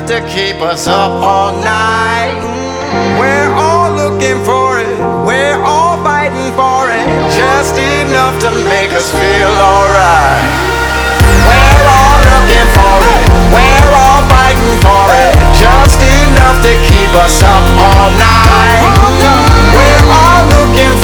enough to keep us up all night. We're all looking for it, we're all fighting for it, just enough to make us feel alright. We're all looking for it, we're all fighting for it, just enough to keep us up all night. We're all looking for